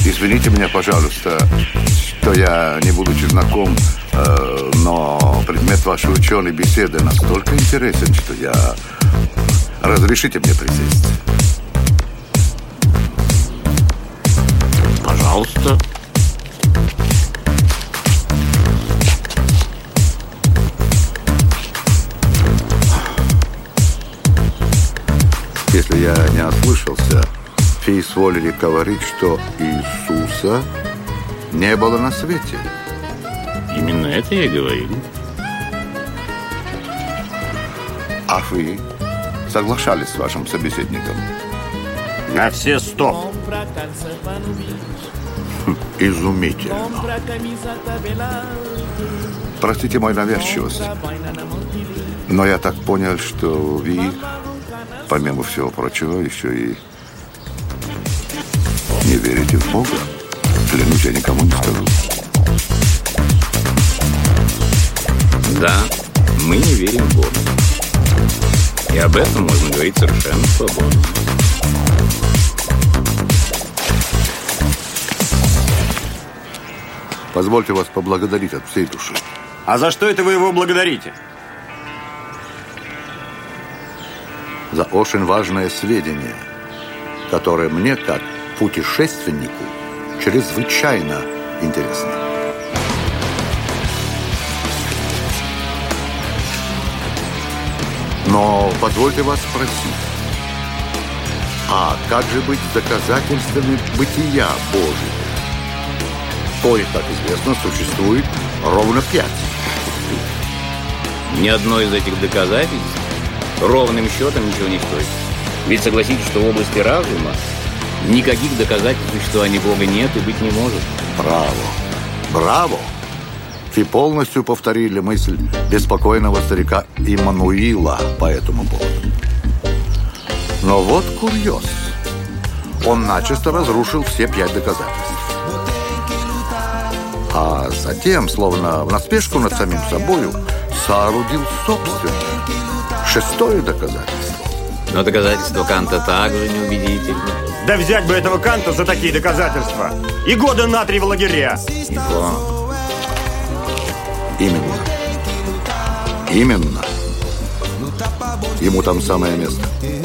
Извините меня, пожалуйста, что я, не будучи знаком, но предмет вашей ученой беседы настолько интересен, что я... Разрешите мне присесть? Пожалуйста. Если я не ослышался, вы изволили говорить, что Иисуса не было на свете. Именно это я и говорил. А вы соглашались с вашим собеседником? На все 100. Изумительно. Простите мою навязчивость, но я так понял, что вы, помимо всего прочего, еще и не верите в Бога. Клянусь, я никому не скажу. Да, мы не верим в Бога. И об этом можно говорить совершенно свободно. Позвольте вас поблагодарить от всей души. А за что это вы его благодарите? За очень важное сведение, которое мне, как путешественнику, чрезвычайно интересно. Но позвольте вас спросить, а как же быть с доказательствами бытия Божьего? Коих, как известно, существует ровно 5. Ни одно из этих доказательств ровным счетом ничего не стоит. Ведь согласитесь, что в области разума никаких доказательств существования Бога нет и быть не может. Браво! Браво! Вы полностью повторили мысль беспокойного старика Иммануила по этому поводу. Но вот курьез. Он начисто разрушил все 5 доказательств. А затем, словно в насмешку над самим собою, соорудил собственное 6-е доказательство. Но доказательства Канта также неубедительны. Да взять бы этого Канта за такие доказательства. И года на 3 в лагеря. Его. Именно. Именно. Ему там самое место.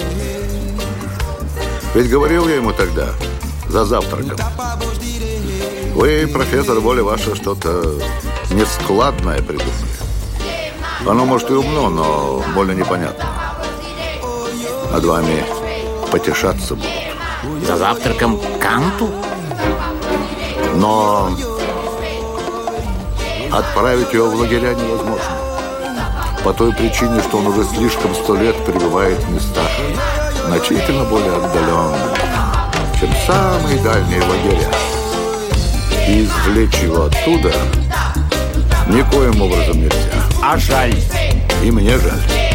Ведь говорил я ему тогда, за завтраком: вы, профессор, воля ваша, что-то нескладное придумали. Оно, может, и умно, но больно непонятно. Над вами потешаться будут. За завтраком Канту? Но отправить его в лагеря невозможно. По той причине, что он уже слишком 100 лет пребывает в местах значительно более отдаленных, чем самые дальние лагеря. И извлечь его оттуда никоим образом нельзя. А жаль. И мне жаль.